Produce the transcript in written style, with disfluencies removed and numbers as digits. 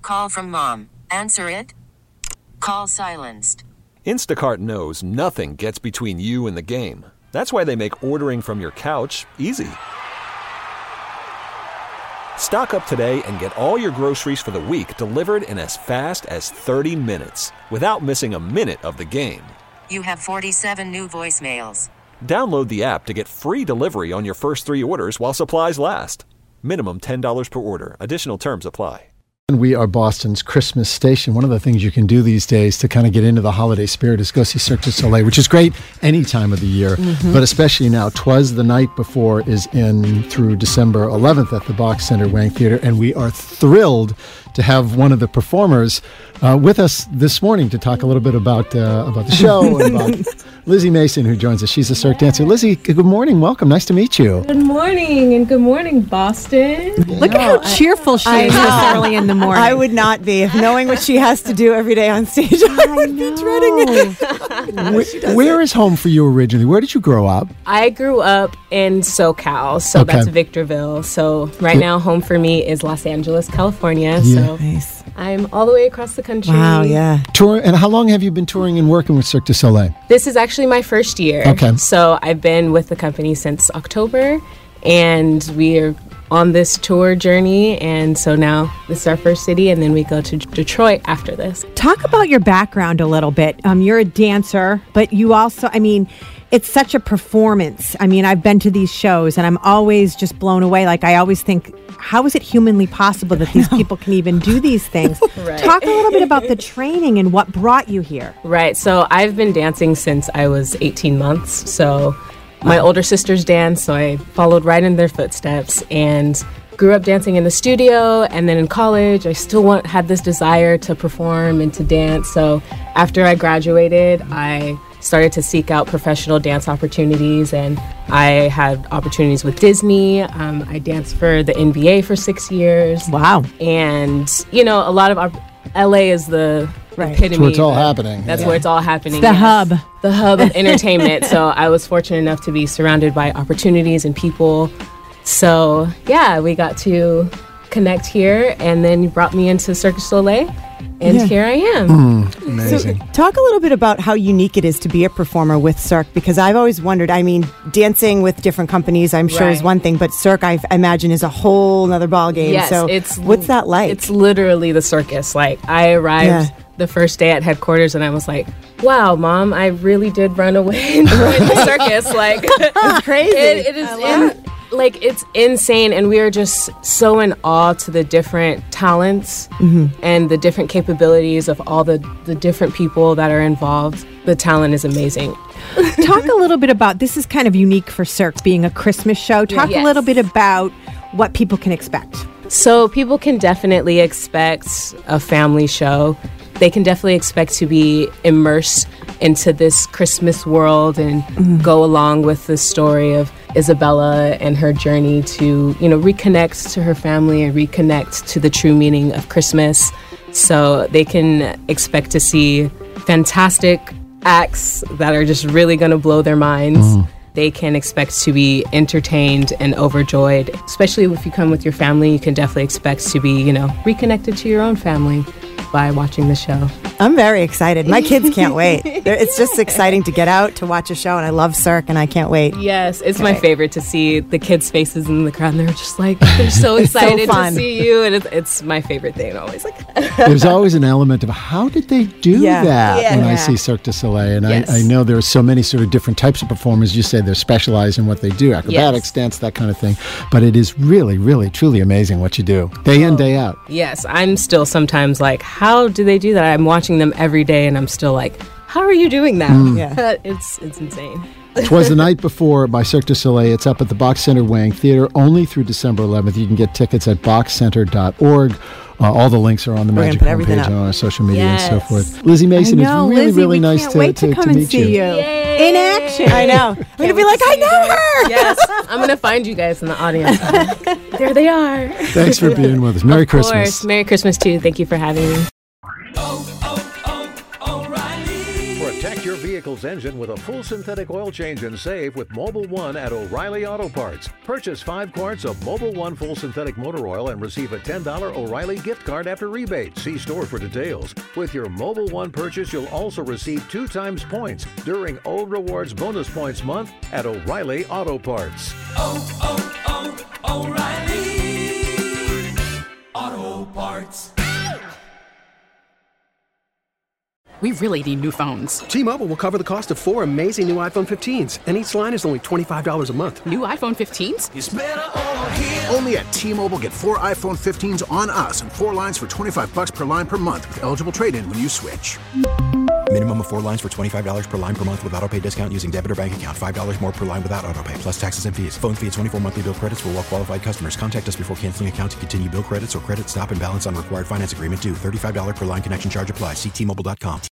call from mom. Answer it. Call silenced. Instacart knows nothing gets between you and the game. That's why they make ordering from your couch easy. Stock up today and get all your groceries for the week delivered in as fast as 30 minutes without missing a minute of the game. You have 47 new voicemails. Download the app to get free delivery on your first 3 orders while supplies last. Minimum $10 per order. Additional terms apply. We are Boston's Christmas station. One of the things you can do these days to kind of get into the holiday spirit is go see Cirque du Soleil, which is great any time of the year, but especially now. 'Twas the Night Before is in through December 11th at the Box Center Wang Theater, and we are thrilled to have one of the performers with us this morning to talk a little bit about the show and about Lizzie Mason, who joins us. She's a Cirque dancer. Lizzie, good morning. Welcome. Nice to meet you. Good morning, and good morning, Boston. Look at how cheerful she is this early in the morning. I would not be. Knowing what she has to do every day on stage, I would be dreading it. Where is home for you originally? Where did you grow up? I grew up in SoCal, so that's Victorville. So right now, home for me is Los Angeles, California. Yeah. So Nice. I'm all the way across the country. Wow, yeah. Tour, and how long have you been touring and working with Cirque du Soleil? This is actually my first year. Okay. So I've been with the company since October, and we're on this tour journey, and so now this is our first city, and then we go to Detroit after this. Talk about your background a little bit. You're a dancer, but you also, it's such a performance. I've been to these shows, and I'm always just blown away. Like, I always think, how is it humanly possible that these people can even do these things? Right. Talk a little bit about the training and what brought you here. Right. So I've been dancing since I was 18 months. So my older sisters danced, so I followed right in their footsteps and grew up dancing in the studio. And then in college, I still had this desire to perform and to dance. So after I graduated, I started to seek out professional dance opportunities, and I had opportunities with Disney. I danced for the NBA for 6 years. Wow. And, a lot of LA is the epitome. That's where it's all happening. That's where it's all happening. The hub. The hub of entertainment. So I was fortunate enough to be surrounded by opportunities and people. So, yeah, we got to connect here, and then you brought me into Cirque du Soleil, and here I am. Amazing. So, talk a little bit about how unique it is to be a performer with Cirque, because I've always wondered, dancing with different companies, I'm sure is one thing, but Cirque, I imagine, is a whole nother ballgame. Yes, so what's that like? It's literally the circus. Like, I arrived the first day at headquarters, and I was like, wow, Mom, I really did run away and join the circus. Like, it's crazy. It is it's insane, and we are just so in awe to the different talents and the different capabilities of all the different people that are involved. The talent is amazing. Talk a little bit about, this is kind of unique for Cirque, being a Christmas show. Talk a little bit about what people can expect. So people can definitely expect a family show. They can definitely expect to be immersed into this Christmas world and go along with the story of Isabella and her journey to, reconnect to her family and reconnect to the true meaning of Christmas. So they can expect to see fantastic acts that are just really going to blow their minds. They can expect to be entertained and overjoyed. Especially if you come with your family, you can definitely expect to be, reconnected to your own family by watching the show. I'm very excited. My kids can't wait. It's just exciting to get out to watch a show, and I love Cirque, and I can't wait. Yes, it's my favorite to see the kids' faces in the crowd, and they're just like, they're so excited to see you, and it's my favorite thing. Always There's always an element of how did they do that when I see Cirque du Soleil, and I know there are so many sort of different types of performers. You say they're specialized in what they do, acrobatics, dance, that kind of thing, but it is really, really, truly amazing what you do, day in, day out. Yes, I'm still sometimes like, how do they do that? I'm watching them every day, and I'm still like, how are you doing that? It's insane. 'Twas the Night Before by Cirque du Soleil. It's up at the Box Center Wang Theater only through December 11th. You can get tickets at boxcenter.org. All the links are on the Magic homepage on our social media and so forth. Lizzie Mason, it's really, really nice to meet you. In action. I know. I'm going to be like, I know her. Yes. I'm going to find you guys in the audience. There they are. Thanks for being with us. Merry Christmas. Of course. Merry Christmas, too. Thank you for having me. Protect your vehicle's engine with a full synthetic oil change and save with Mobil 1 at O'Reilly Auto Parts. Purchase 5 quarts of Mobil 1 full synthetic motor oil and receive a $10 O'Reilly gift card after rebate. See store for details. With your Mobil 1 purchase, you'll also receive 2 times points during Old Rewards Bonus Points Month at O'Reilly Auto Parts. O'Reilly Auto Parts. We really need new phones. T-Mobile will cover the cost of 4 amazing new iPhone 15s, and each line is only $25 a month. New iPhone 15s? It's better over here. Only at T-Mobile, get 4 iPhone 15s on us and 4 lines for $25 per line per month with eligible trade-in when you switch. Minimum of 4 lines for $25 per line per month with autopay discount using debit or bank account. $5 more per line without autopay, plus taxes and fees. Phone fee at 24 monthly bill credits for well-qualified customers. Contact us before canceling account to continue bill credits or credit stop and balance on required finance agreement due. $35 per line connection charge applies. See T-Mobile.com.